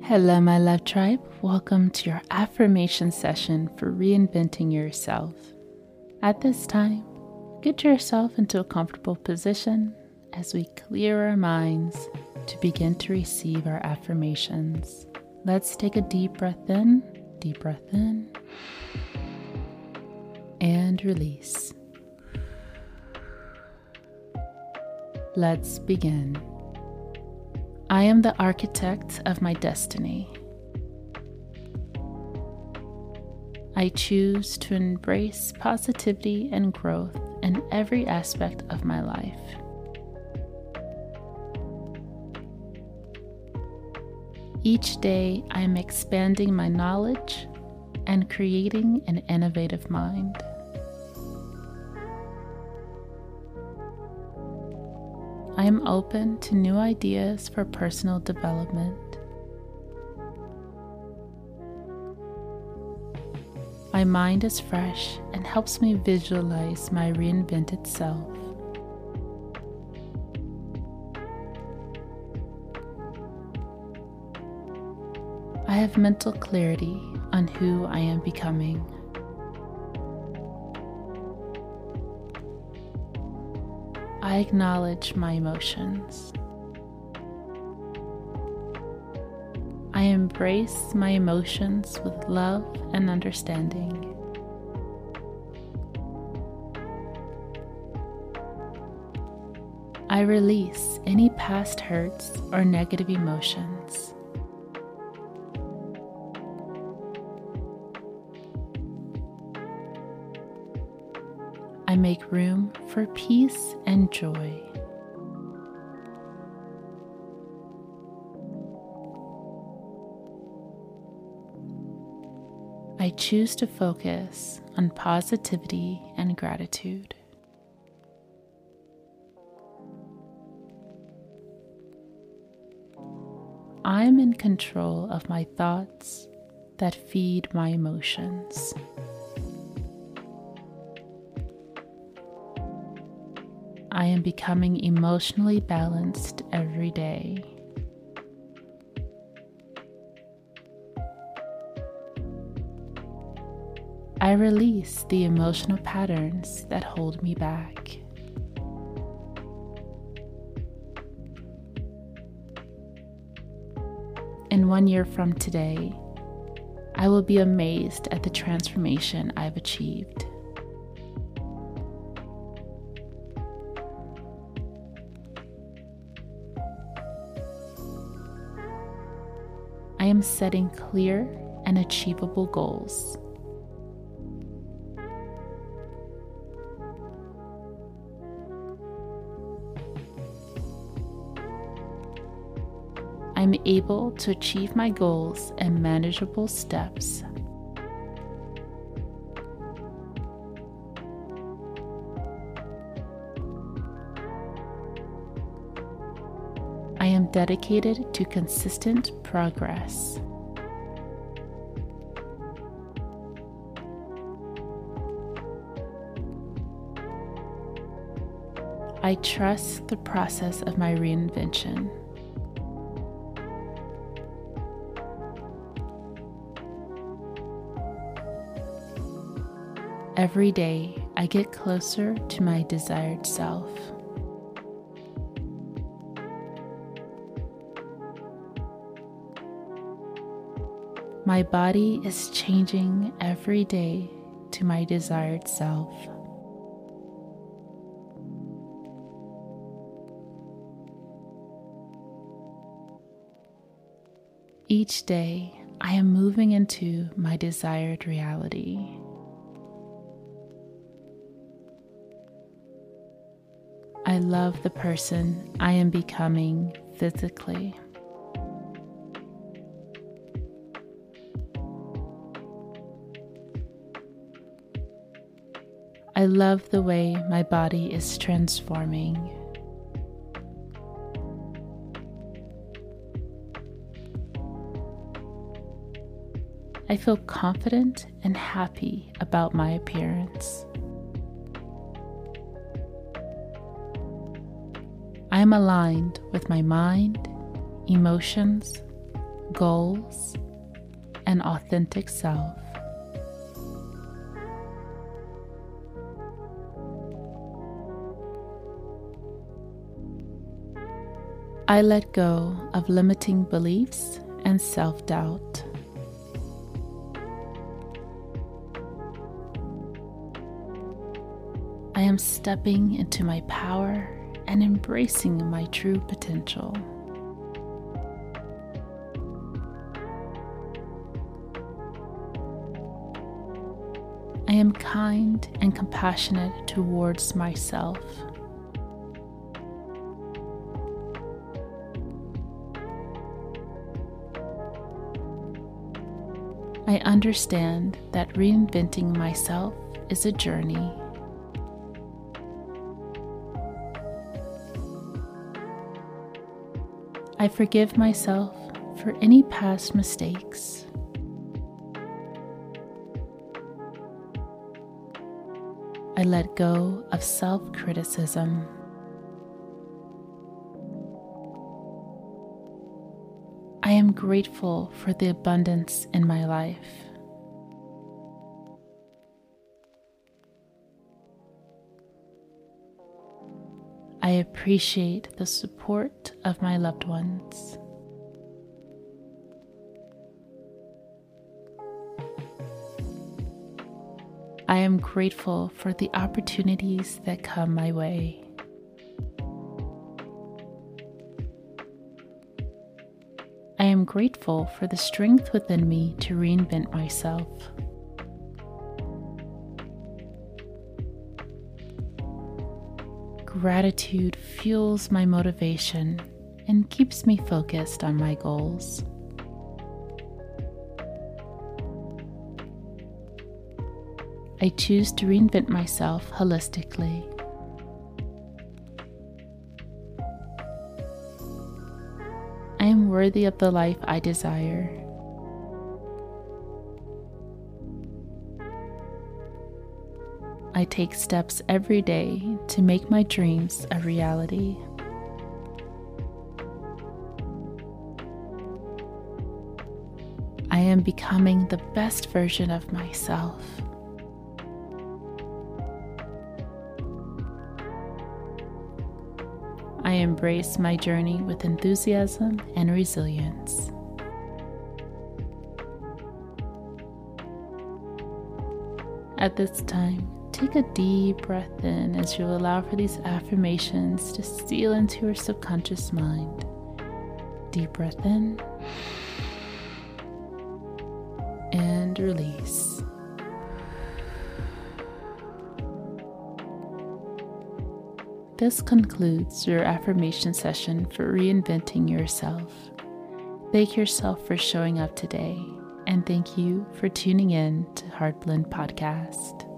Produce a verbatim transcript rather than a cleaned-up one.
Hello, my love tribe. Welcome to your affirmation session for reinventing yourself. At this time, get yourself into a comfortable position as we clear our minds to begin to receive our affirmations. Let's take a deep breath in, deep breath in, and release. Let's begin. I am the architect of my destiny. I choose to embrace positivity and growth in every aspect of my life. Each day, I am expanding my knowledge and creating an innovative mind. I am open to new ideas for personal development. My mind is fresh and helps me visualize my reinvented self. I have mental clarity on who I am becoming. I acknowledge my emotions. I embrace my emotions with love and understanding. I release any past hurts or negative emotions. I make room for peace and joy. I choose to focus on positivity and gratitude. I am in control of my thoughts that feed my emotions. I am becoming emotionally balanced every day. I release the emotional patterns that hold me back. And one year from today, I will be amazed at the transformation I've achieved. I am setting clear and achievable goals. I'm able to achieve my goals in manageable steps. I am dedicated to consistent progress. I trust the process of my reinvention. Every day, I get closer to my desired self. My body is changing every day to my desired self. Each day, I am moving into my desired reality. I love the person I am becoming physically. I love the way my body is transforming. I feel confident and happy about my appearance. I am aligned with my mind, emotions, goals, and authentic self. I let go of limiting beliefs and self-doubt. I am stepping into my power and embracing my true potential. I am kind and compassionate towards myself. I understand that reinventing myself is a journey. I forgive myself for any past mistakes. I let go of self-criticism. I am grateful for the abundance in my life. I appreciate the support of my loved ones. I am grateful for the opportunities that come my way. I am grateful for the strength within me to reinvent myself. Gratitude fuels my motivation and keeps me focused on my goals. I choose to reinvent myself holistically. I am worthy of the life I desire. I take steps every day to make my dreams a reality. I am becoming the best version of myself. I embrace my journey with enthusiasm and resilience. At this time, take a deep breath in as you allow for these affirmations to seal into your subconscious mind. Deep breath in and release. This concludes your affirmation session for reinventing yourself. Thank yourself for showing up today, and thank you for tuning in to Heart Blend Podcast.